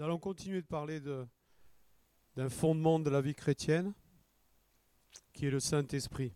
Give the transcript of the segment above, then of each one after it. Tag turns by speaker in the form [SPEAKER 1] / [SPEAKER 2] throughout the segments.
[SPEAKER 1] Nous allons continuer de parler d'un fondement de la vie chrétienne, qui est le Saint-Esprit.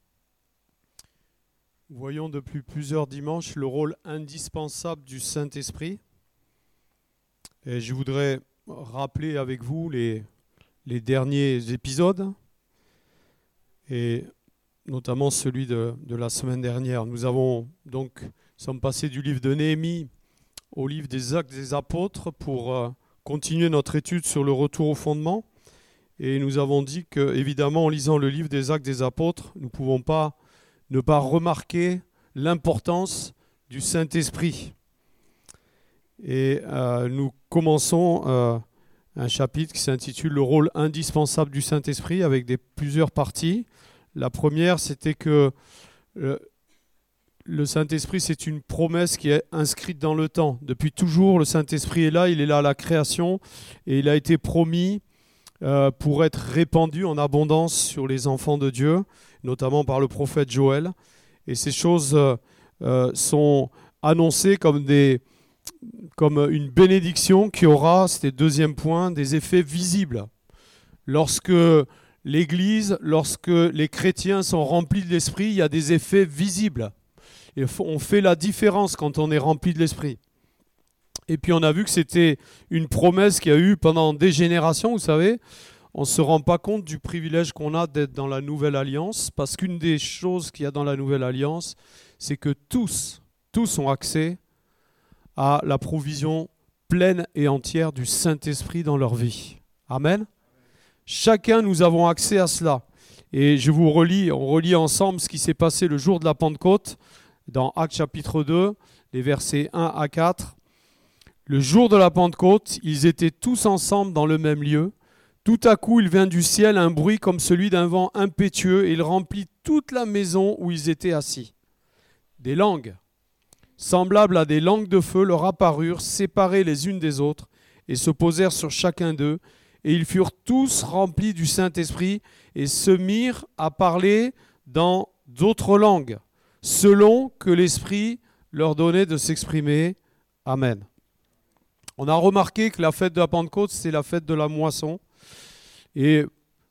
[SPEAKER 1] Nous voyons depuis plusieurs dimanches le rôle indispensable du Saint-Esprit. Et je voudrais rappeler avec vous les derniers épisodes, et notamment celui de la semaine dernière. Nous sommes passés du livre de Néhémie au livre des Actes des Apôtres pour continuer notre étude sur le retour au fondement. Et nous avons dit que, évidemment, en lisant le livre des Actes des Apôtres, nous ne pouvons pas ne pas remarquer l'importance du Saint-Esprit. Et nous commençons un chapitre qui s'intitule « Le rôle indispensable du Saint-Esprit » avec plusieurs parties. La première, c'était que le Saint-Esprit, c'est une promesse qui est inscrite dans le temps. Depuis toujours, le Saint-Esprit est là, il est là à la création, et il a été promis pour être répandu en abondance sur les enfants de Dieu, notamment par le prophète Joël. Et ces choses sont annoncées comme une bénédiction qui aura, c'était le deuxième point, des effets visibles. Lorsque l'Église, lorsque les chrétiens sont remplis de l'Esprit, il y a des effets visibles. Et on fait la différence quand on est rempli de l'Esprit. Et puis on a vu que c'était une promesse qu'il y a eu pendant des générations, vous savez. On ne se rend pas compte du privilège qu'on a d'être dans la Nouvelle Alliance, parce qu'une des choses qu'il y a dans la Nouvelle Alliance, c'est que tous ont accès à la provision pleine et entière du Saint-Esprit dans leur vie. Amen. Chacun, nous avons accès à cela. Et on relit ensemble ce qui s'est passé le jour de la Pentecôte, dans Actes chapitre 2, les versets 1 à 4. Le jour de la Pentecôte, ils étaient tous ensemble dans le même lieu. Tout à coup, il vint du ciel un bruit comme celui d'un vent impétueux et il remplit toute la maison où ils étaient assis. Des langues, semblables à des langues de feu, leur apparurent, séparées les unes des autres, et se posèrent sur chacun d'eux. Et ils furent tous remplis du Saint-Esprit et se mirent à parler dans d'autres langues, selon que l'Esprit leur donnait de s'exprimer. Amen. On a remarqué que la fête de la Pentecôte, c'est la fête de la moisson. Et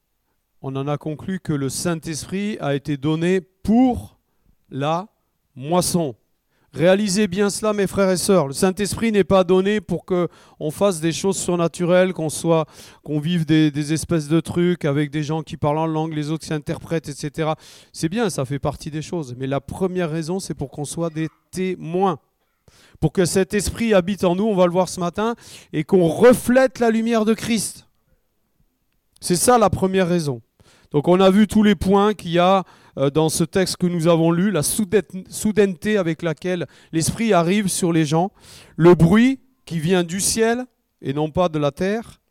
[SPEAKER 1] on en a conclu que le Saint-Esprit a été donné pour la moisson. Réalisez bien cela, mes frères et sœurs. Le Saint-Esprit n'est pas donné pour qu'on fasse des choses surnaturelles, qu'on vive des espèces de trucs avec des gens qui parlent en langue, les autres qui s'interprètent, etc. C'est bien, ça fait partie des choses. Mais la première raison, c'est pour qu'on soit des témoins. Pour que cet esprit habite en nous, on va le voir ce matin, et qu'on reflète la lumière de Christ. C'est ça la première raison. Donc on a vu tous les points qu'il y a dans ce texte que nous avons lu, la soudaineté avec laquelle l'Esprit arrive sur les gens, le bruit qui vient du ciel et non pas de la terre,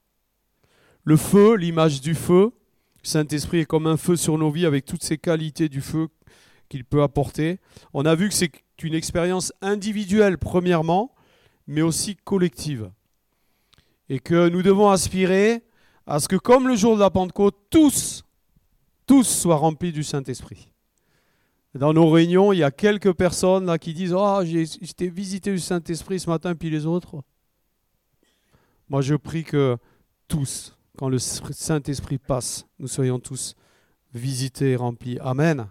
[SPEAKER 1] le feu, l'image du feu. Le Saint-Esprit est comme un feu sur nos vies avec toutes ces qualités du feu qu'il peut apporter. On a vu que c'est une expérience individuelle premièrement, mais aussi collective. Et que nous devons aspirer à ce que, comme le jour de la Pentecôte, tous soient remplis du Saint-Esprit. Dans nos réunions, il y a quelques personnes là qui disent « Ah, j'étais visité du Saint-Esprit ce matin, puis les autres ?» Moi, je prie que tous, quand le Saint-Esprit passe, nous soyons tous visités et remplis. Amen.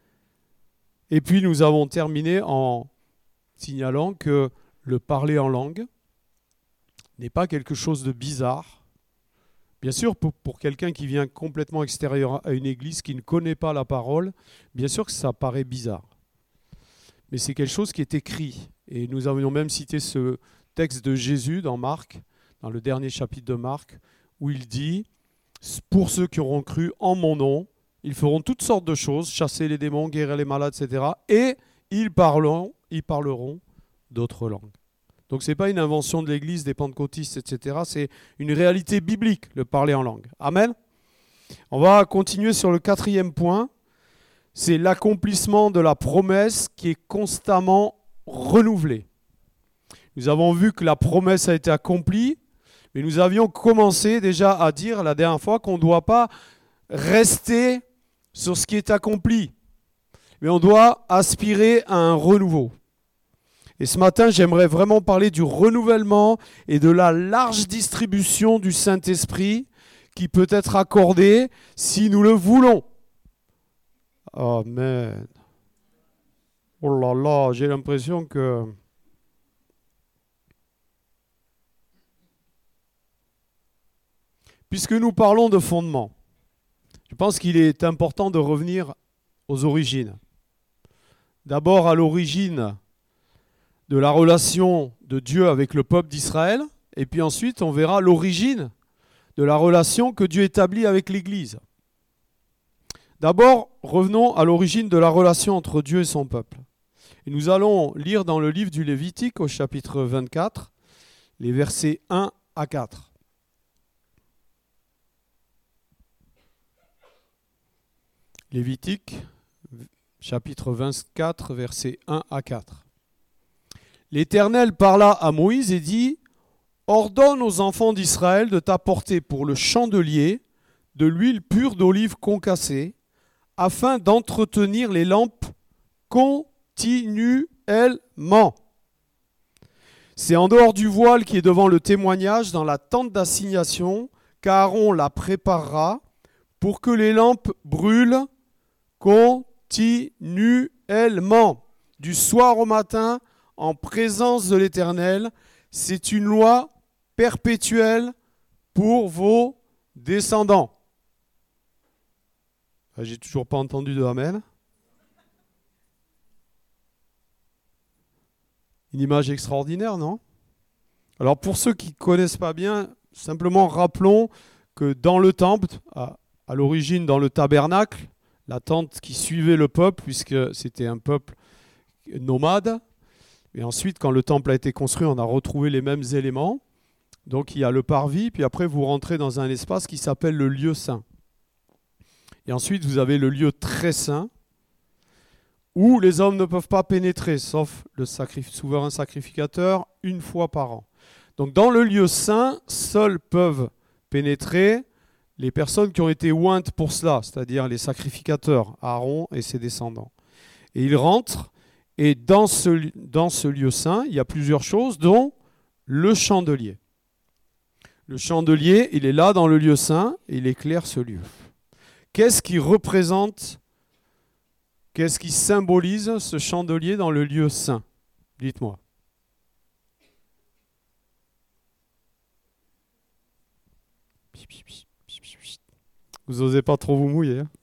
[SPEAKER 1] Et puis, nous avons terminé en signalant que le parler en langue n'est pas quelque chose de bizarre. Bien sûr, pour quelqu'un qui vient complètement extérieur à une église, qui ne connaît pas la parole, bien sûr que ça paraît bizarre. Mais c'est quelque chose qui est écrit. Et nous avions même cité ce texte de Jésus dans Marc, dans le dernier chapitre de Marc, où il dit « Pour ceux qui auront cru en mon nom, ils feront toutes sortes de choses, chasser les démons, guérir les malades, etc. Et ils parleront d'autres langues. » Donc ce n'est pas une invention de l'Église, des pentecôtistes, etc. C'est une réalité biblique, le parler en langue. Amen. On va continuer sur le 4e point. C'est l'accomplissement de la promesse qui est constamment renouvelée. Nous avons vu que la promesse a été accomplie, mais nous avions commencé déjà à dire la dernière fois qu'on ne doit pas rester sur ce qui est accompli, mais on doit aspirer à un renouveau. Et ce matin, j'aimerais vraiment parler du renouvellement et de la large distribution du Saint-Esprit qui peut être accordée si nous le voulons. Amen. Oh là là, j'ai l'impression que... Puisque nous parlons de fondement, je pense qu'il est important de revenir aux origines. D'abord à l'origine de la relation de Dieu avec le peuple d'Israël, et puis ensuite on verra l'origine de la relation que Dieu établit avec l'Église. D'abord, revenons à l'origine de la relation entre Dieu et son peuple. Et nous allons lire dans le livre du Lévitique au chapitre 24, les versets 1 à 4. Lévitique, chapitre 24, versets 1 à 4. L'Éternel parla à Moïse et dit : ordonne aux enfants d'Israël de t'apporter pour le chandelier de l'huile pure d'olive concassée, afin d'entretenir les lampes continuellement. C'est en dehors du voile qui est devant le témoignage, dans la tente d'assignation, qu'Aaron la préparera pour que les lampes brûlent continuellement, du soir au matin, en présence de l'Éternel. C'est une loi perpétuelle pour vos descendants. J'ai toujours pas entendu de amen. Une image extraordinaire, non? Alors pour ceux qui ne connaissent pas bien, simplement rappelons que dans le temple, à l'origine dans le tabernacle, la tente qui suivait le peuple, puisque c'était un peuple nomade, et ensuite quand le temple a été construit, on a retrouvé les mêmes éléments. Donc il y a le parvis, puis après vous rentrez dans un espace qui s'appelle le lieu saint. Et ensuite vous avez le lieu très saint, où les hommes ne peuvent pas pénétrer, sauf le souverain sacrificateur, une fois par an. Donc dans le lieu saint, seuls peuvent pénétrer les personnes qui ont été ointes pour cela, c'est-à-dire les sacrificateurs, Aaron et ses descendants. Et ils rentrent, et dans ce lieu saint, il y a plusieurs choses, dont le chandelier. Le chandelier, il est là dans le lieu saint, et il éclaire ce lieu. Qu'est-ce qui représente, qu'est-ce qui symbolise ce chandelier dans le lieu saint? Dites-moi. Vous n'osez pas trop vous mouiller. Hein?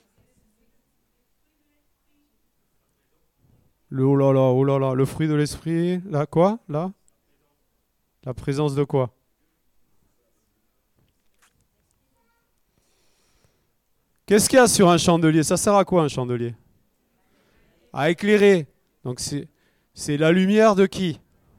[SPEAKER 1] Oh là là, le fruit de l'esprit, là quoi? Là? La présence de quoi? Qu'est-ce qu'il y a sur un chandelier? Ça sert à quoi un chandelier? À éclairer. Donc c'est la lumière de qui?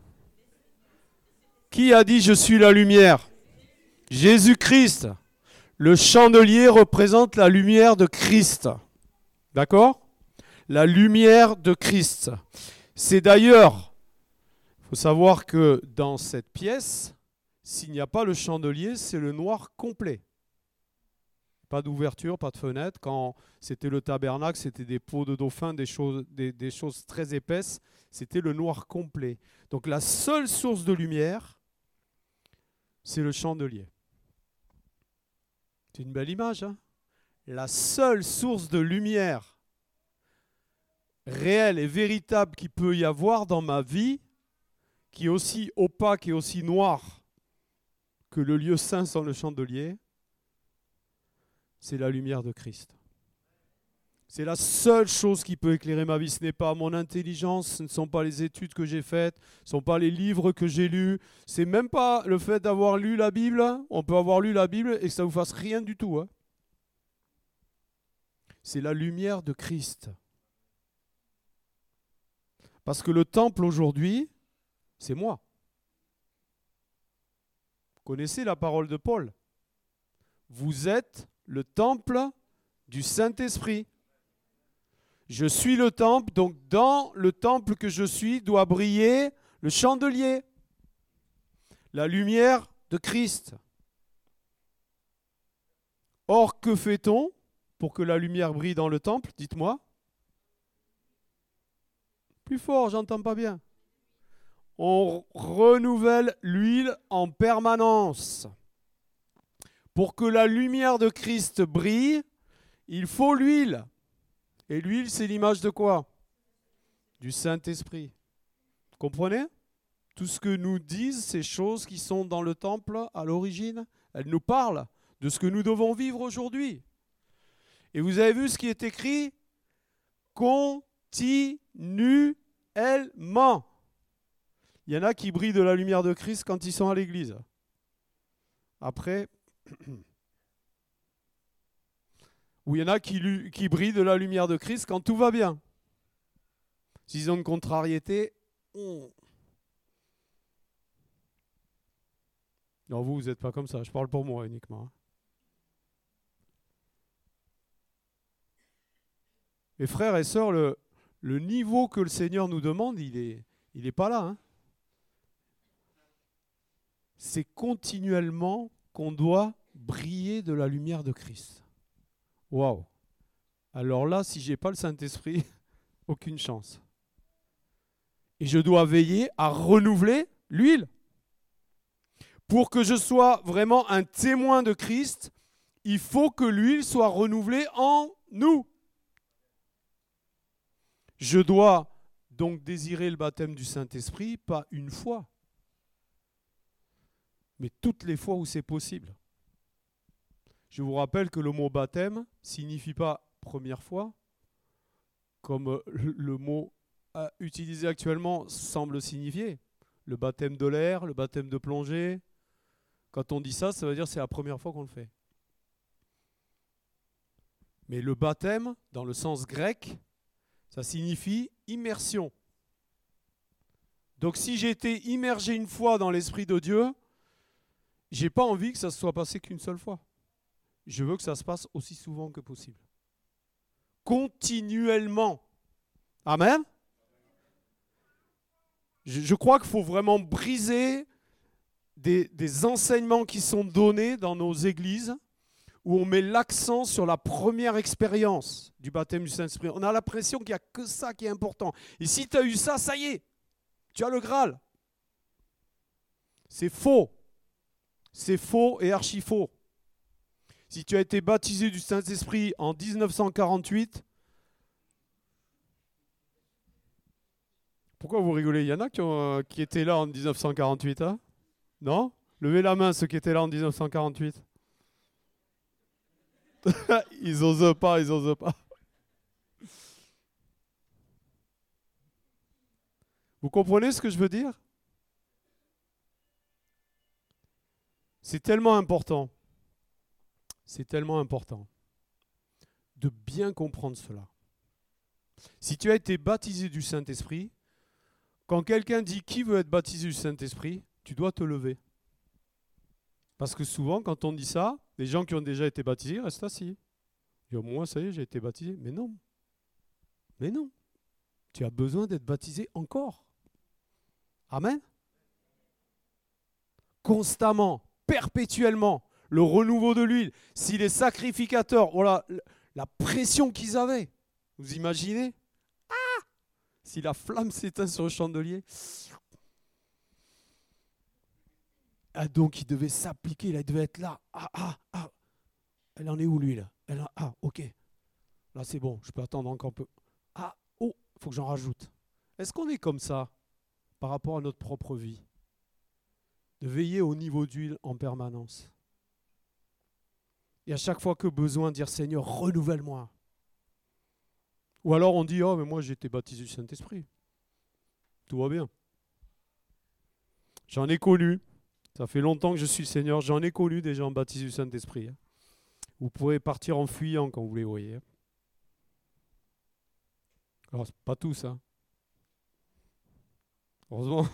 [SPEAKER 1] Qui a dit je suis la lumière? Jésus-Christ. Le chandelier représente la lumière de Christ. D'accord? La lumière de Christ. C'est d'ailleurs, il faut savoir que dans cette pièce, s'il n'y a pas le chandelier, c'est le noir complet. Pas d'ouverture, pas de fenêtre. Quand c'était le tabernacle, c'était des peaux de dauphin, des choses très épaisses. C'était le noir complet. Donc la seule source de lumière, c'est le chandelier. C'est une belle image, hein? La seule source de lumière réelle et véritable qu'il peut y avoir dans ma vie, qui est aussi opaque et aussi noire que le lieu saint sans le chandelier, c'est la lumière de Christ. C'est la seule chose qui peut éclairer ma vie. Ce n'est pas mon intelligence, ce ne sont pas les études que j'ai faites, ce ne sont pas les livres que j'ai lus. C'est même pas le fait d'avoir lu la Bible. On peut avoir lu la Bible et que ça ne vous fasse rien du tout. Hein. C'est la lumière de Christ. Parce que le temple aujourd'hui, c'est moi. Vous connaissez la parole de Paul. Vous êtes le temple du Saint-Esprit. Je suis le temple, donc dans le temple que je suis doit briller le chandelier, la lumière de Christ. Or, que fait-on pour que la lumière brille dans le temple? Dites-moi. Plus fort, j'entends pas bien. On renouvelle l'huile en permanence. Pour que la lumière de Christ brille, il faut l'huile. Et l'huile, c'est l'image de quoi? Du Saint-Esprit. Comprenez? Tout ce que nous disent ces choses qui sont dans le temple à l'origine, elles nous parlent de ce que nous devons vivre aujourd'hui. Et vous avez vu ce qui est écrit? Continuellement. Il y en a qui brillent de la lumière de Christ quand ils sont à l'église. Après, ou il y en a qui brillent de la lumière de Christ quand tout va bien. S'ils ont une contrariété, non, vous n'êtes pas comme ça, je parle pour moi uniquement. Mes frères et sœurs, le niveau que le Seigneur nous demande, il est pas là. Hein. C'est continuellement qu'on doit briller de la lumière de Christ. Waouh! Alors là, si je n'ai pas le Saint-Esprit, aucune chance. Et je dois veiller à renouveler l'huile. Pour que je sois vraiment un témoin de Christ, il faut que l'huile soit renouvelée en nous. Je dois donc désirer le baptême du Saint-Esprit, pas une fois, mais toutes les fois où c'est possible. Je vous rappelle que le mot baptême ne signifie pas première fois, comme le mot utilisé actuellement semble signifier. Le baptême de l'air, le baptême de plongée. Quand on dit ça, ça veut dire que c'est la première fois qu'on le fait. Mais le baptême, dans le sens grec, ça signifie immersion. Donc si j'ai été immergé une fois dans l'Esprit de Dieu, je n'ai pas envie que ça se soit passé qu'une seule fois. Je veux que ça se passe aussi souvent que possible. Continuellement. Amen. Je crois qu'il faut vraiment briser des enseignements qui sont donnés dans nos églises où on met l'accent sur la première expérience du baptême du Saint-Esprit. On a l'impression qu'il n'y a que ça qui est important. Et si tu as eu ça, ça y est, tu as le Graal. C'est faux. C'est faux et archi faux. Si tu as été baptisé du Saint-Esprit en 1948, pourquoi vous rigolez? Il y en a qui étaient là en 1948, hein? Non? Levez la main ceux qui étaient là en 1948. Ils osent pas, ils osent pas. Vous comprenez ce que je veux dire? C'est tellement important. C'est tellement important de bien comprendre cela. Si tu as été baptisé du Saint-Esprit, quand quelqu'un dit qui veut être baptisé du Saint-Esprit, tu dois te lever. Parce que souvent, quand on dit ça, les gens qui ont déjà été baptisés restent assis. Ils disent, moi, ça y est, j'ai été baptisé. Mais non. Mais non. Tu as besoin d'être baptisé encore. Amen. Constamment, perpétuellement, le renouveau de l'huile. Si les sacrificateurs, voilà, la pression qu'ils avaient, vous imaginez? Si la flamme s'éteint sur le chandelier. Ah, donc il devait s'appliquer, il devait être là. Elle en est où l'huile? Ok. Là c'est bon, je peux attendre encore un peu. Il faut que j'en rajoute. Est-ce qu'on est comme ça par rapport à notre propre vie? De veiller au niveau d'huile en permanence. Et à chaque fois que besoin, dire Seigneur, renouvelle-moi. Ou alors on dit, oh mais moi j'ai été baptisé du Saint-Esprit. Tout va bien. J'en ai connu. Ça fait longtemps que je suis le Seigneur. J'en ai connu des gens baptisés du Saint-Esprit. Vous pourrez partir en fuyant quand vous les voyez. Alors, pas tous, hein. Heureusement.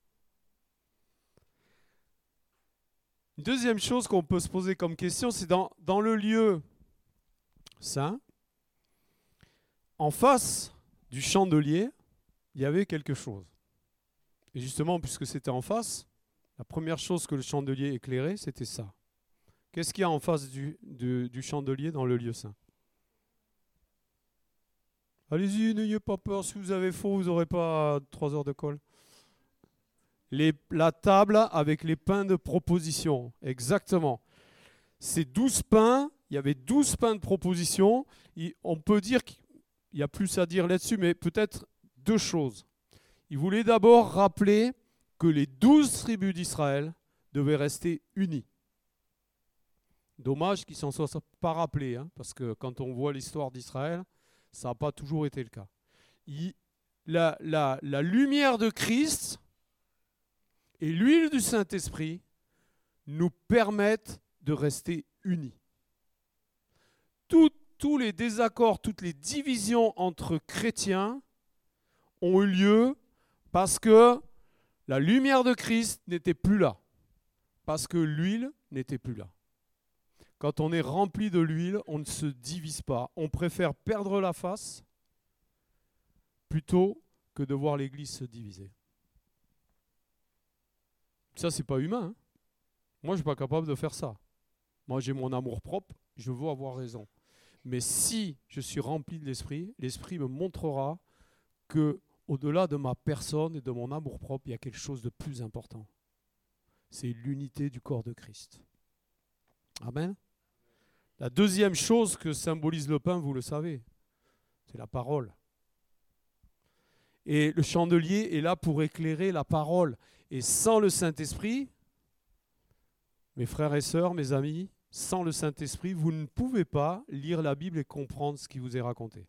[SPEAKER 1] Une deuxième chose qu'on peut se poser comme question, c'est dans le lieu saint, en face du chandelier, il y avait quelque chose. Et justement, puisque c'était en face, la première chose que le chandelier éclairait, c'était ça. Qu'est-ce qu'il y a en face du chandelier dans le lieu saint? Allez-y, n'ayez pas peur. Si vous avez faux, vous n'aurez pas 3 heures de colle. La table avec les pains de proposition, exactement. Ces 12 pains, il y avait 12 pains de proposition. On peut dire qu'il y a plus à dire là-dessus, mais peut-être deux choses. Il voulait d'abord rappeler que les 12 tribus d'Israël devaient rester unies. Dommage qu'ils ne s'en soient pas rappelés, hein, parce que quand on voit l'histoire d'Israël, ça n'a pas toujours été le cas. La lumière de Christ et l'huile du Saint-Esprit nous permettent de rester unis. Tous les désaccords, toutes les divisions entre chrétiens ont eu lieu parce que la lumière de Christ n'était plus là, parce que l'huile n'était plus là. Quand on est rempli de l'huile, on ne se divise pas. On préfère perdre la face plutôt que de voir l'Église se diviser. Ça, c'est pas humain. Hein. Moi, je ne suis pas capable de faire ça. Moi, j'ai mon amour propre, je veux avoir raison. Mais si je suis rempli de l'Esprit, l'Esprit me montrera que au-delà de ma personne et de mon amour propre, il y a quelque chose de plus important. C'est l'unité du corps de Christ. Amen. La deuxième chose que symbolise le pain, vous le savez, c'est la parole. Et le chandelier est là pour éclairer la parole. Et sans le Saint-Esprit, mes frères et sœurs, mes amis, sans le Saint-Esprit, vous ne pouvez pas lire la Bible et comprendre ce qui vous est raconté.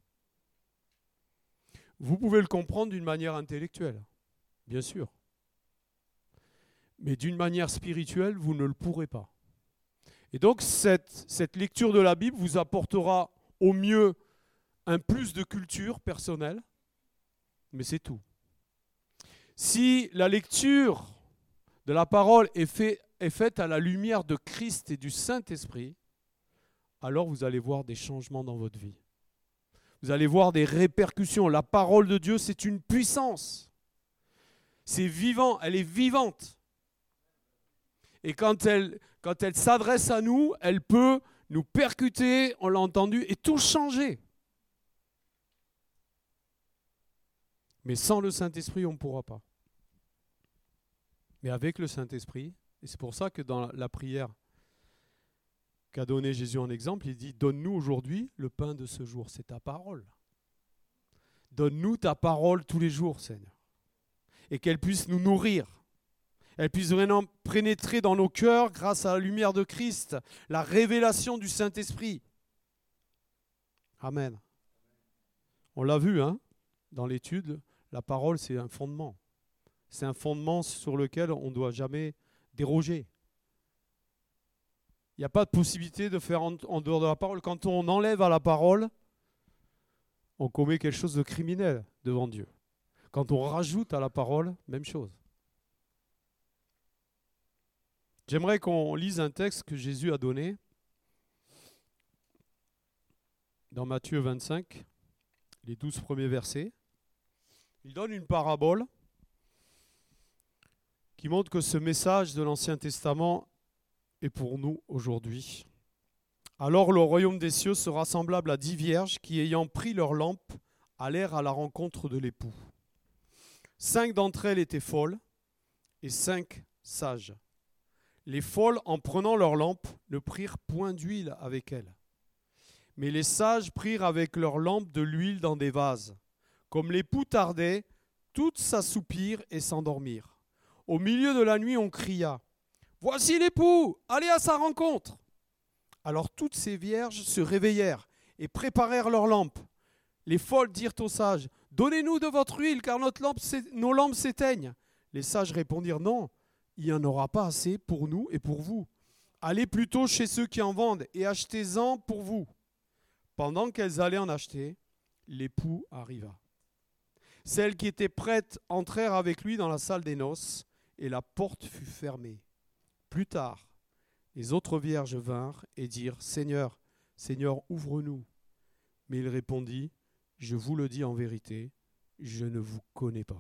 [SPEAKER 1] Vous pouvez le comprendre d'une manière intellectuelle, bien sûr. Mais d'une manière spirituelle, vous ne le pourrez pas. Et donc, cette lecture de la Bible vous apportera au mieux un plus de culture personnelle, mais c'est tout. Si la lecture de la parole est faite à la lumière de Christ et du Saint-Esprit, alors vous allez voir des changements dans votre vie. Vous allez voir des répercussions. La parole de Dieu, c'est une puissance. C'est vivant, elle est vivante. Et quand elle s'adresse à nous, elle peut nous percuter, on l'a entendu, et tout changer. Mais sans le Saint-Esprit, on ne pourra pas. Mais avec le Saint-Esprit, et c'est pour ça que dans la prière qu'a donné Jésus en exemple, il dit « Donne-nous aujourd'hui le pain de ce jour ». C'est ta parole. Donne-nous ta parole tous les jours, Seigneur. Et qu'elle puisse nous nourrir. Elle puisse vraiment pénétrer dans nos cœurs grâce à la lumière de Christ, la révélation du Saint-Esprit. Amen. On l'a vu, hein, dans l'étude, la parole, c'est un fondement. C'est un fondement sur lequel on ne doit jamais déroger. Il n'y a pas de possibilité de faire en dehors de la parole. Quand on enlève à la parole, on commet quelque chose de criminel devant Dieu. Quand on rajoute à la parole, même chose. J'aimerais qu'on lise un texte que Jésus a donné dans Matthieu 25, les 12 premiers versets. Il donne une parabole qui montre que ce message de l'Ancien Testament est pour nous aujourd'hui. Alors le royaume des cieux sera semblable à 10 vierges qui, ayant pris leur lampe, allèrent à la rencontre de l'époux. 5 d'entre elles étaient folles et 5 sages. Les folles, en prenant leur lampe, ne prirent point d'huile avec elles. Mais les sages prirent avec leur lampe de l'huile dans des vases. Comme l'époux tardait, toutes s'assoupirent et s'endormirent. Au milieu de la nuit, on cria « Voici l'époux, allez à sa rencontre !» Alors toutes ces vierges se réveillèrent et préparèrent leurs lampes. Les folles dirent aux sages « Donnez-nous de votre huile, car nos lampes s'éteignent. » Les sages répondirent « Non, il n'y en aura pas assez pour nous et pour vous. Allez plutôt chez ceux qui en vendent et achetez-en pour vous. » Pendant qu'elles allaient en acheter, l'époux arriva. Celles qui étaient prêtes entrèrent avec lui dans la salle des noces, et la porte fut fermée. Plus tard, les autres vierges vinrent et dirent « Seigneur, Seigneur, ouvre-nous. » Mais il répondit « Je vous le dis en vérité, je ne vous connais pas. »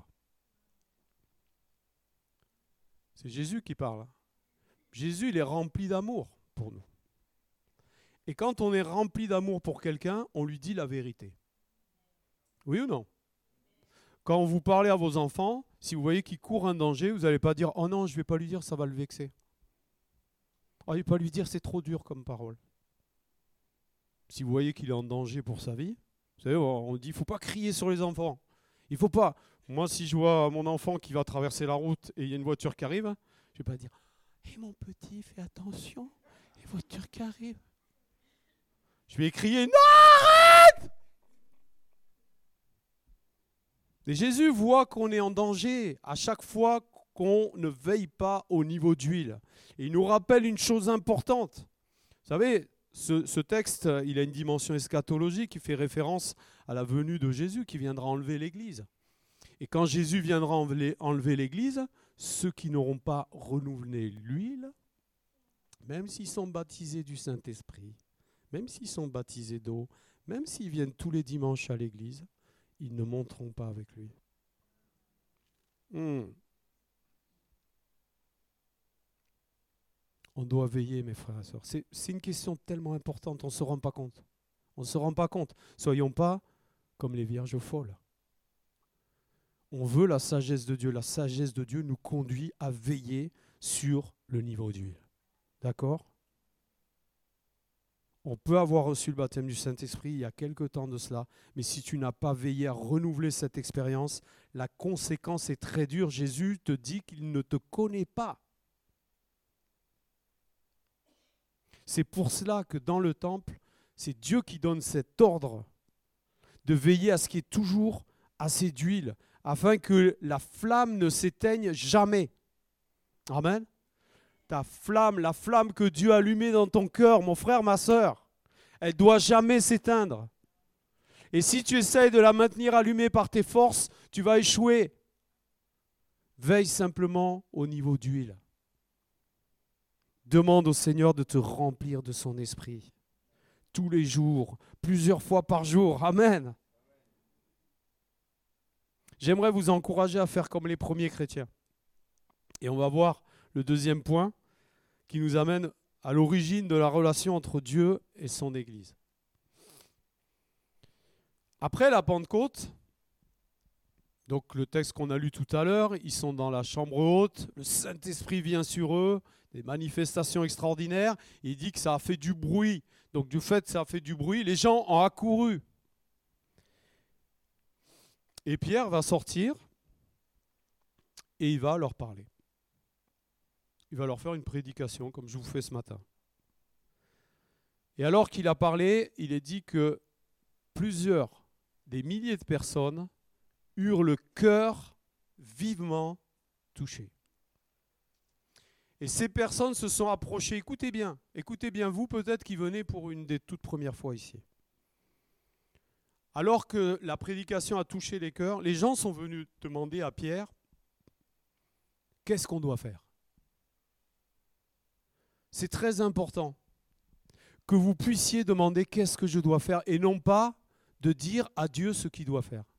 [SPEAKER 1] C'est Jésus qui parle. Jésus, il est rempli d'amour pour nous. Et quand on est rempli d'amour pour quelqu'un, on lui dit la vérité. Oui ou non? Quand vous parlez à vos enfants, Si vous voyez qu'il court un danger, vous n'allez pas dire « Oh non, je ne vais pas lui dire, ça va le vexer. » Vous n'allez pas lui dire « C'est trop dur comme parole. » Si vous voyez qu'il est en danger pour sa vie, vous savez, on dit « Il ne faut pas crier sur les enfants. » Il ne faut pas. Moi, si je vois mon enfant qui va traverser la route et il y a une voiture qui arrive, je ne vais pas dire « Hé mon petit, fais attention, il y a une voiture qui arrive. » Je vais crier « Non, arrête !» Et Jésus voit qu'on est en danger à chaque fois qu'on ne veille pas au niveau d'huile. Et il nous rappelle une chose importante. Vous savez, ce texte, il a une dimension eschatologique qui fait référence à la venue de Jésus qui viendra enlever l'Église. Et quand Jésus viendra enlever l'Église, ceux qui n'auront pas renouvelé l'huile, même s'ils sont baptisés du Saint-Esprit, même s'ils sont baptisés d'eau, même s'ils viennent tous les dimanches à l'Église, ils ne monteront pas avec lui. On doit veiller, mes frères et sœurs. C'est une question tellement importante, on ne se rend pas compte. On ne se rend pas compte. Soyons pas comme les vierges folles. On veut la sagesse de Dieu. La sagesse de Dieu nous conduit à veiller sur le niveau d'huile. D'accord ? On peut avoir reçu le baptême du Saint-Esprit il y a quelque temps de cela, mais si tu n'as pas veillé à renouveler cette expérience, la conséquence est très dure. Jésus te dit qu'il ne te connaît pas. C'est pour cela que dans le temple, c'est Dieu qui donne cet ordre de veiller à ce qu'il y ait toujours assez d'huile, afin que la flamme ne s'éteigne jamais. Amen. Ta flamme, la flamme que Dieu a allumée dans ton cœur, mon frère, ma sœur, elle ne doit jamais s'éteindre. Et si tu essayes de la maintenir allumée par tes forces, tu vas échouer. Veille simplement au niveau d'huile. Demande au Seigneur de te remplir de son esprit. Tous les jours, plusieurs fois par jour. Amen. J'aimerais vous encourager à faire comme les premiers chrétiens. Et on va voir le deuxième point qui nous amène à l'origine de la relation entre Dieu et son Église. Après la Pentecôte, donc le texte qu'on a lu tout à l'heure, ils sont dans la chambre haute, le Saint-Esprit vient sur eux, des manifestations extraordinaires, il dit que ça a fait du bruit. Donc du fait que ça a fait du bruit, les gens ont accouru. Et Pierre va sortir et il va leur parler. Il va leur faire une prédication comme je vous fais ce matin. Et alors qu'il a parlé, il est dit que des milliers de personnes eurent le cœur vivement touché. Et ces personnes se sont approchées, écoutez bien vous peut-être qui venez pour une des toutes premières fois ici. Alors que la prédication a touché les cœurs, les gens sont venus demander à Pierre, qu'est-ce qu'on doit faire ? C'est très important que vous puissiez demander qu'est-ce que je dois faire et non pas de dire à Dieu ce qu'il doit faire.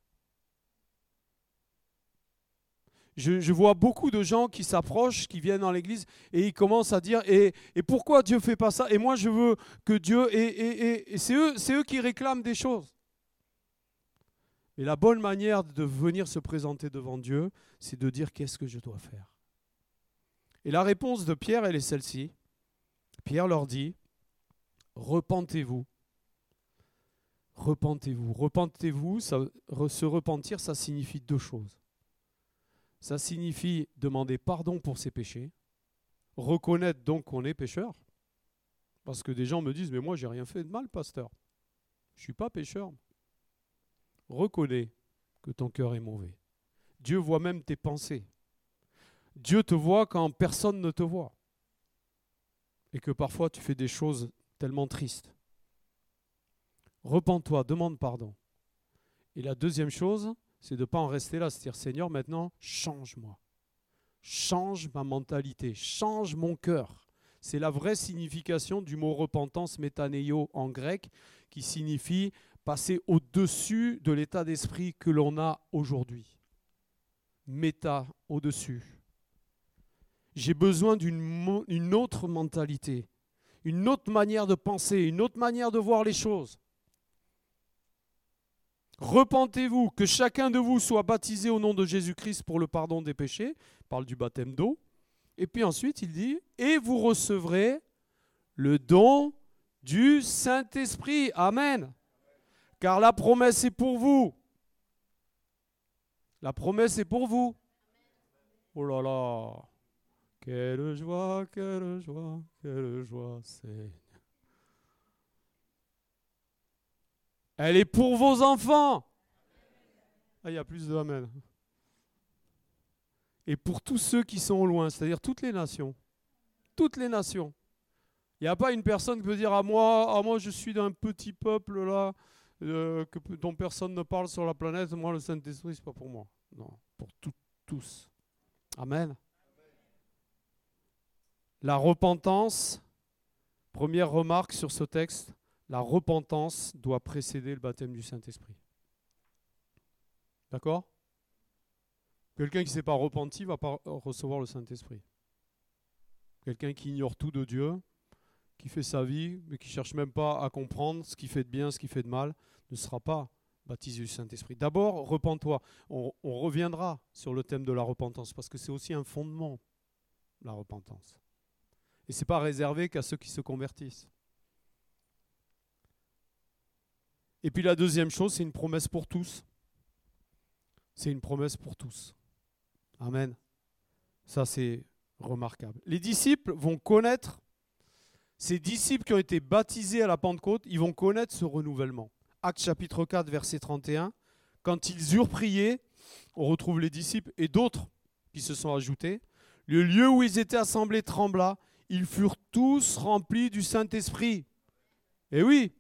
[SPEAKER 1] Je vois beaucoup de gens qui s'approchent, qui viennent dans l'église et ils commencent à dire et pourquoi Dieu ne fait pas ça ? Et moi je veux que Dieu... Et c'est eux qui réclament des choses. Mais la bonne manière de venir se présenter devant Dieu, c'est de dire qu'est-ce que je dois faire. Et la réponse de Pierre, elle est celle-ci. Pierre leur dit, repentez-vous. Repentez-vous. Repentez-vous, se repentir, ça signifie deux choses. Ça signifie demander pardon pour ses péchés, reconnaître donc qu'on est pécheur. Parce que des gens me disent, mais moi j'ai rien fait de mal, pasteur. Je ne suis pas pécheur. Reconnais que ton cœur est mauvais. Dieu voit même tes pensées. Dieu te voit quand personne ne te voit. Et que parfois tu fais des choses tellement tristes. Repens-toi, demande pardon. Et la deuxième chose, c'est de ne pas en rester là, c'est-à-dire Seigneur, maintenant, change-moi. Change ma mentalité, change mon cœur. C'est la vraie signification du mot repentance, métanéio en grec, qui signifie passer au-dessus de l'état d'esprit que l'on a aujourd'hui. Méta, au-dessus. J'ai besoin d'une autre mentalité, une autre manière de penser, une autre manière de voir les choses. Repentez-vous, que chacun de vous soit baptisé au nom de Jésus-Christ pour le pardon des péchés. Il parle du baptême d'eau. Et puis ensuite, il dit, et vous recevrez le don du Saint-Esprit. Amen. Car la promesse est pour vous. La promesse est pour vous. Oh là là. Quelle joie, quelle joie, quelle joie, Seigneur. Elle est pour vos enfants. Ah, il y a plus de amen. Et pour tous ceux qui sont au loin, c'est-à-dire toutes les nations. Toutes les nations. Il n'y a pas une personne qui peut dire moi je suis d'un petit peuple là, dont personne ne parle sur la planète, moi le Saint-Esprit c'est pas pour moi. Non, pour tous. Amen. La repentance, première remarque sur ce texte, la repentance doit précéder le baptême du Saint-Esprit. D'accord ? Quelqu'un qui ne s'est pas repenti ne va pas recevoir le Saint-Esprit. Quelqu'un qui ignore tout de Dieu, qui fait sa vie, mais qui ne cherche même pas à comprendre ce qui fait de bien, ce qui fait de mal, ne sera pas baptisé du Saint-Esprit. D'abord, repens-toi. On reviendra sur le thème de la repentance, parce que c'est aussi un fondement, la repentance. Et ce n'est pas réservé qu'à ceux qui se convertissent. Et puis la deuxième chose, c'est une promesse pour tous. C'est une promesse pour tous. Amen. Ça, c'est remarquable. Les disciples vont connaître, ces disciples qui ont été baptisés à la Pentecôte, ils vont connaître ce renouvellement. Actes chapitre 4, verset 31. Quand ils eurent prié, on retrouve les disciples et d'autres qui se sont ajoutés. Le lieu où ils étaient assemblés trembla. Ils furent tous remplis du Saint-Esprit. Et oui,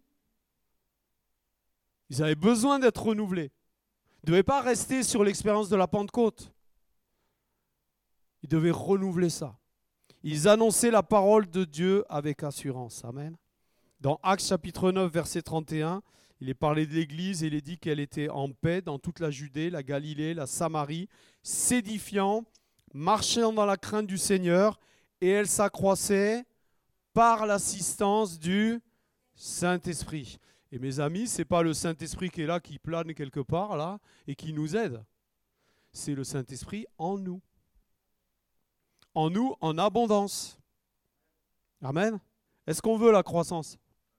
[SPEAKER 1] ils avaient besoin d'être renouvelés. Ils ne devaient pas rester sur l'expérience de la Pentecôte. Ils devaient renouveler ça. Ils annonçaient la parole de Dieu avec assurance. Amen. Dans Actes chapitre 9, verset 31, il est parlé de l'Église et il est dit qu'elle était en paix dans toute la Judée, la Galilée, la Samarie, s'édifiant, marchant dans la crainte du Seigneur, et elle s'accroissait par l'assistance du Saint-Esprit. Et mes amis, ce n'est pas le Saint-Esprit qui est là, qui plane quelque part là, et qui nous aide. C'est le Saint-Esprit en nous. En nous, en abondance. Amen. Est-ce qu'on veut la croissance ?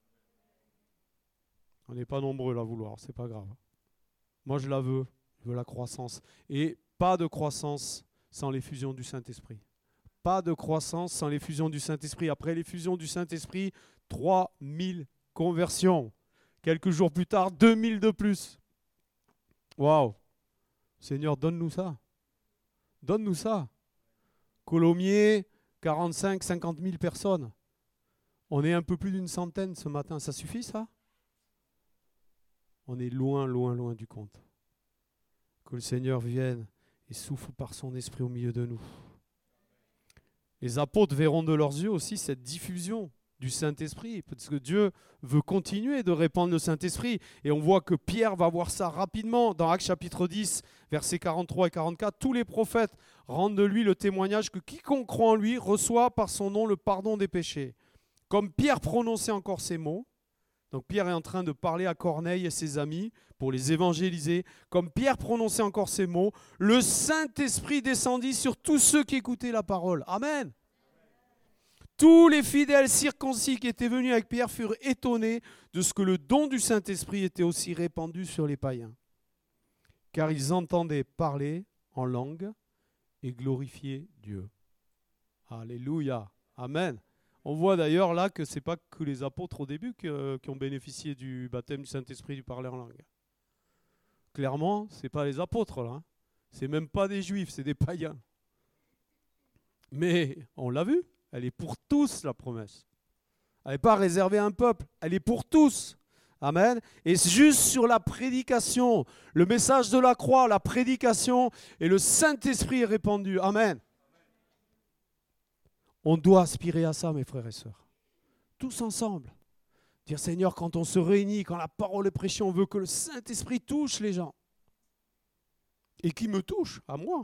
[SPEAKER 1] On n'est pas nombreux à la vouloir, c'est pas grave. Moi, je la veux. Je veux la croissance. Et pas de croissance sans l'effusion du Saint-Esprit. Pas de croissance sans l'effusion du Saint-Esprit. Après l'effusion du Saint-Esprit, 3000 conversions. Quelques jours plus tard, 2000 de plus. Waouh! Seigneur, donne-nous ça. Donne-nous ça. Colomiers, 45, 50 000 personnes. On est un peu plus d'une centaine ce matin. Ça suffit, ça? On est loin, loin, loin du compte. Que le Seigneur vienne et souffle par son esprit au milieu de nous. Les apôtres verront de leurs yeux aussi cette diffusion du Saint-Esprit, parce que Dieu veut continuer de répandre le Saint-Esprit. Et on voit que Pierre va voir ça rapidement dans Actes chapitre 10, versets 43 et 44. Tous les prophètes rendent de lui le témoignage que quiconque croit en lui reçoit par son nom le pardon des péchés. Comme Pierre prononçait encore ces mots, donc Pierre est en train de parler à Corneille et ses amis pour les évangéliser. Comme Pierre prononçait encore ces mots, le Saint-Esprit descendit sur tous ceux qui écoutaient la parole. Amen. Tous les fidèles circoncis qui étaient venus avec Pierre furent étonnés de ce que le don du Saint-Esprit était aussi répandu sur les païens. Car ils entendaient parler en langue et glorifier Dieu. Alléluia. Amen. On voit d'ailleurs là que ce n'est pas que les apôtres au début qui ont bénéficié du baptême du Saint-Esprit du parler en langue. Clairement, ce n'est pas les apôtres là. Ce n'est même pas des juifs, c'est des païens. Mais on l'a vu. Elle est pour tous, la promesse. Elle n'est pas réservée à un peuple. Elle est pour tous. Amen. Et juste sur la prédication, le message de la croix, la prédication, et le Saint-Esprit est répandu. Amen. On doit aspirer à ça, mes frères et sœurs. Tous ensemble. Dire, Seigneur, quand on se réunit, quand la parole est prêchée, on veut que le Saint-Esprit touche les gens. Et qui me touche? À moi.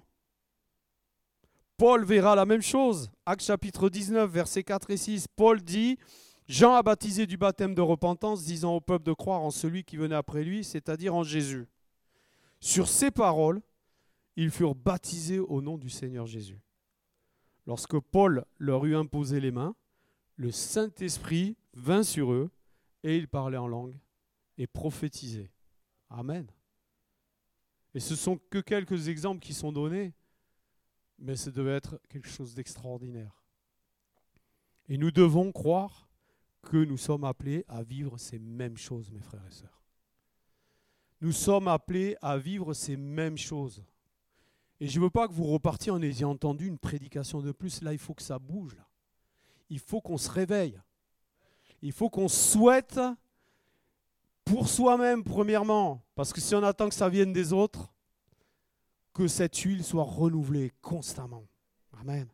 [SPEAKER 1] Paul verra la même chose. Actes chapitre 19, versets 4 et 6. Paul dit Jean a baptisé du baptême de repentance, disant au peuple de croire en celui qui venait après lui, c'est-à-dire en Jésus. Sur ces paroles, ils furent baptisés au nom du Seigneur Jésus. Lorsque Paul leur eut imposé les mains, le Saint-Esprit vint sur eux et ils parlaient en langue et prophétisaient. Amen. Et ce sont que quelques exemples qui sont donnés, mais ça devait être quelque chose d'extraordinaire. Et nous devons croire que nous sommes appelés à vivre ces mêmes choses, mes frères et sœurs. Nous sommes appelés à vivre ces mêmes choses. Et je ne veux pas que vous repartiez en ayant entendu une prédication de plus. Là, il faut que ça bouge. Là. Il faut qu'on se réveille. Il faut qu'on souhaite pour soi-même, premièrement, parce que si on attend que ça vienne des autres, que cette huile soit renouvelée constamment. Amen.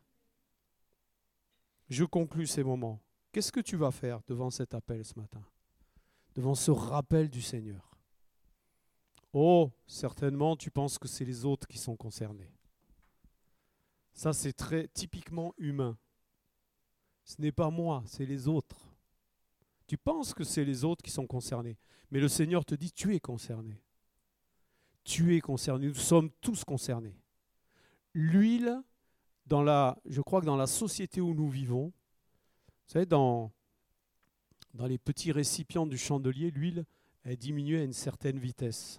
[SPEAKER 1] Je conclus ces moments. Qu'est-ce que tu vas faire devant cet appel ce matin? Devant ce rappel du Seigneur? Oh, certainement, tu penses que c'est les autres qui sont concernés. Ça, c'est très typiquement humain. Ce n'est pas moi, c'est les autres. Tu penses que c'est les autres qui sont concernés. Mais le Seigneur te dit, tu es concerné. Tu es concerné. Nous sommes tous concernés. L'huile, je crois que dans la société où nous vivons, vous savez, dans les petits récipients du chandelier, l'huile est diminuée à une certaine vitesse.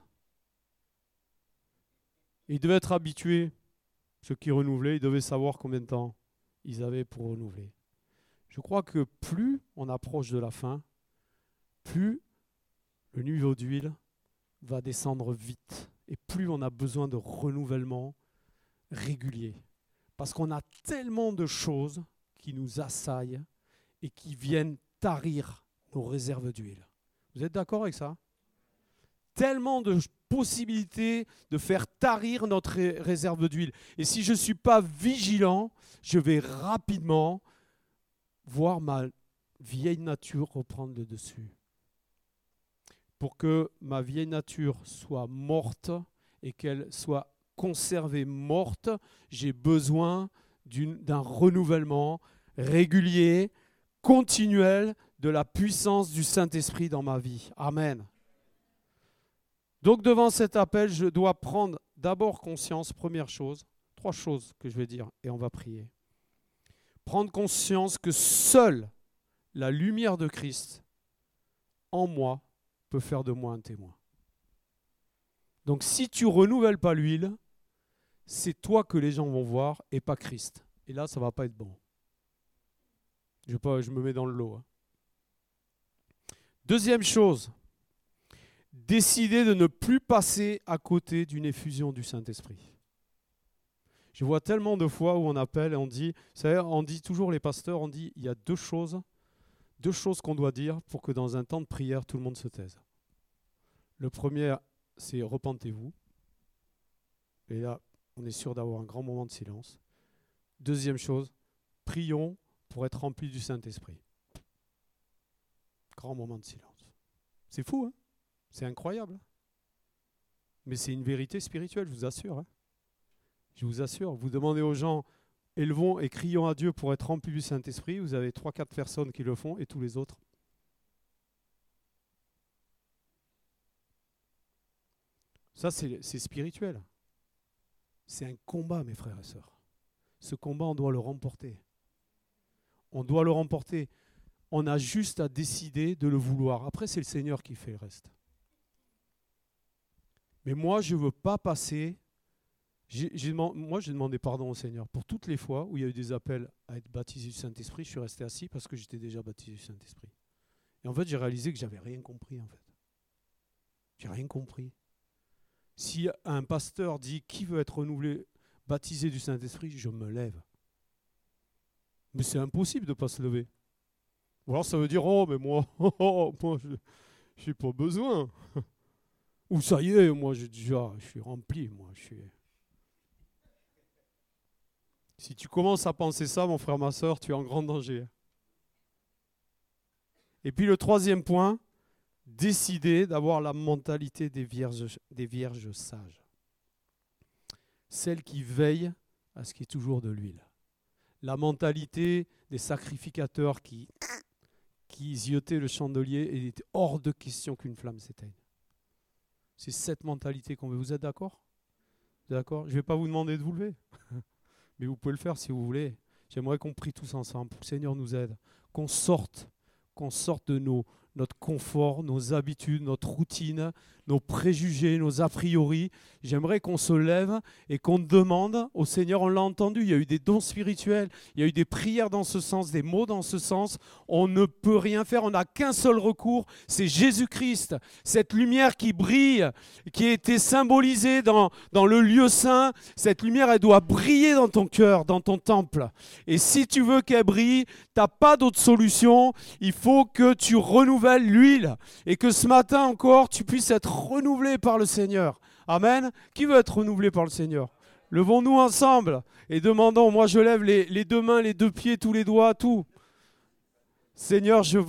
[SPEAKER 1] Ils devaient être habitués, ceux qui renouvelaient, ils devaient savoir combien de temps ils avaient pour renouveler. Je crois que plus on approche de la fin, plus le niveau d'huile va descendre vite. Et plus on a besoin de renouvellement régulier. Parce qu'on a tellement de choses qui nous assaillent et qui viennent tarir nos réserves d'huile. Vous êtes d'accord avec ça? Tellement de possibilités de faire tarir notre réserve d'huile. Et si je ne suis pas vigilant, je vais rapidement voir ma vieille nature reprendre le dessus. Pour que ma vieille nature soit morte et qu'elle soit conservée morte, j'ai besoin d'un renouvellement régulier, continuel de la puissance du Saint-Esprit dans ma vie. Amen. Donc devant cet appel, je dois prendre d'abord conscience, première chose, 3 choses que je vais dire et on va prier. Prendre conscience que seule la lumière de Christ en moi peut faire de moi un témoin. Donc si tu ne renouvelles pas l'huile, c'est toi que les gens vont voir et pas Christ. Et là, ça ne va pas être bon. Je me mets dans le lot. Hein. Deuxième chose, décider de ne plus passer à côté d'une effusion du Saint-Esprit. Je vois tellement de fois où on appelle et on dit, vous savez, on dit toujours, les pasteurs, on dit, il y a deux choses qu'on doit dire pour que dans un temps de prière, tout le monde se taise. Le premier, c'est repentez-vous. Et là, on est sûr d'avoir un grand moment de silence. Deuxième chose, prions pour être remplis du Saint-Esprit. Grand moment de silence. C'est fou, hein? C'est incroyable. Mais c'est une vérité spirituelle, je vous assure. Hein? Je vous assure. Vous demandez aux gens, élevons et crions à Dieu pour être remplis du Saint-Esprit. Vous avez 3-4 personnes qui le font et tous les autres. Ça, c'est spirituel. C'est un combat, mes frères et sœurs. Ce combat, on doit le remporter. On doit le remporter. On a juste à décider de le vouloir. Après, c'est le Seigneur qui fait le reste. Mais moi, je ne veux pas passer. Moi, j'ai demandé pardon au Seigneur pour toutes les fois où il y a eu des appels à être baptisé du Saint-Esprit. Je suis resté assis parce que j'étais déjà baptisé du Saint-Esprit. Et en fait, j'ai réalisé que je n'avais rien compris. En fait. J'ai rien compris. Si un pasteur dit qui veut être renouvelé, baptisé du Saint-Esprit, je me lève. Mais c'est impossible de ne pas se lever. Ou alors ça veut dire, oh, mais moi, moi je n'ai pas besoin. Ou ça y est, moi, je suis rempli. Si tu commences à penser ça, mon frère, ma soeur, tu es en grand danger. Et puis le troisième point, décider d'avoir la mentalité des vierges sages. Celles qui veillent à ce qu'il y ait toujours de l'huile. La mentalité des sacrificateurs qui qui ziotait le chandelier et il était hors de question qu'une flamme s'éteigne. C'est cette mentalité qu'on veut. Vous êtes d'accord ? D'accord ? Je ne vais pas vous demander de vous lever, mais vous pouvez le faire si vous voulez. J'aimerais qu'on prie tous ensemble pour que le Seigneur nous aide, qu'on sorte de notre confort, nos habitudes, notre routine, nos préjugés, nos a priori. J'aimerais qu'on se lève et qu'on demande au Seigneur, on l'a entendu, il y a eu des dons spirituels, il y a eu des prières dans ce sens, des mots dans ce sens. On ne peut rien faire, on n'a qu'un seul recours, c'est Jésus-Christ. Cette lumière qui brille, qui a été symbolisée dans le lieu saint, cette lumière, elle doit briller dans ton cœur, dans ton temple. Et si tu veux qu'elle brille, tu n'as pas d'autre solution, il faut que tu renouvelles l'huile et que ce matin encore, tu puisses être renouvelé par le Seigneur. Amen. Qui veut être renouvelé par le Seigneur ? Levons-nous ensemble et demandons. Moi, je lève les deux mains, les deux pieds, tous les doigts, tout. Seigneur, je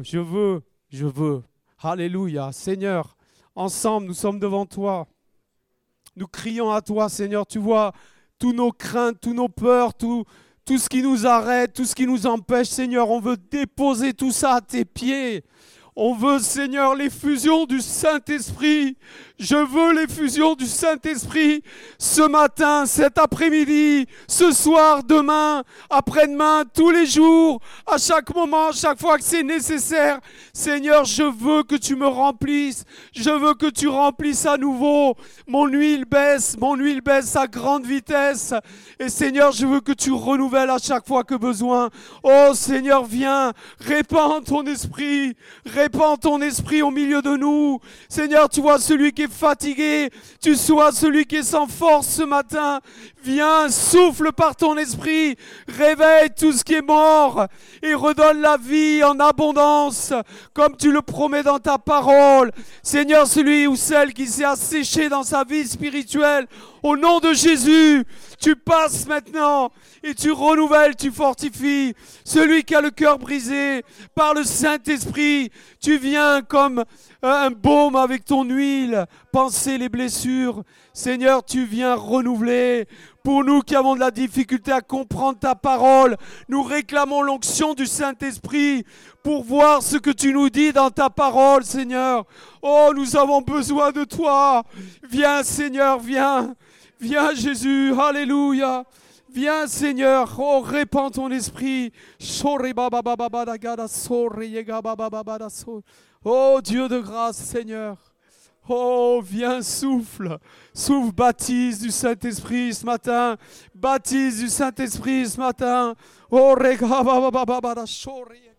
[SPEAKER 1] veux. Alléluia. Seigneur, ensemble, nous sommes devant toi. Nous crions à toi, Seigneur. Tu vois tous nos craintes, tous nos peurs, tout ce qui nous arrête, tout ce qui nous empêche. Seigneur, on veut déposer tout ça à tes pieds. On veut, Seigneur, l'effusion du Saint-Esprit. Je veux l'effusion du Saint-Esprit ce matin, cet après-midi, ce soir, demain, après-demain, tous les jours, à chaque moment, chaque fois que c'est nécessaire. Seigneur, je veux que tu me remplisses. Je veux que tu remplisses à nouveau. Mon huile baisse à grande vitesse. Et Seigneur, je veux que tu renouvelles à chaque fois que besoin. Oh Seigneur, viens, répands ton esprit. Répands ton esprit au milieu de nous. Seigneur, tu vois celui qui est fatigué. Tu sois celui qui est sans force ce matin. Viens, souffle par ton esprit. Réveille tout ce qui est mort. Et redonne la vie en abondance. Comme tu le promets dans ta parole. Seigneur, celui ou celle qui s'est asséché dans sa vie spirituelle. Au nom de Jésus, tu passes maintenant et tu renouvelles, tu fortifies. Celui qui a le cœur brisé par le Saint-Esprit, tu viens comme un baume avec ton huile, panser les blessures. Seigneur, tu viens renouveler. Pour nous qui avons de la difficulté à comprendre ta parole, nous réclamons l'onction du Saint-Esprit pour voir ce que tu nous dis dans ta parole, Seigneur. Oh, nous avons besoin de toi. Viens, Seigneur, viens. Viens, Jésus. Alléluia. Viens, Seigneur. Oh, répands ton esprit. Oh, Dieu de grâce, Seigneur. Oh, viens, souffle. Souffle, baptise du Saint-Esprit ce matin. Baptise du Saint-Esprit ce matin. Oh,